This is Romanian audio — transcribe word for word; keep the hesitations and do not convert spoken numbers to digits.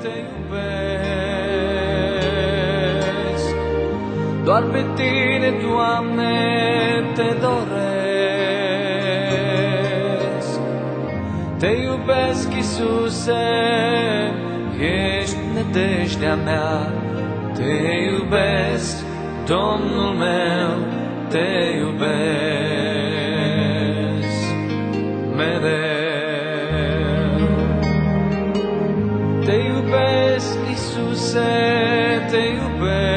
te iubesc. Doar pe tine, Doamne, te doresc. Te iubesc, Iisuse, ești nădejdea mea. Te iubesc, Domnul meu, te iubesc mereu. Te iubesc, Iisuse, te iubesc.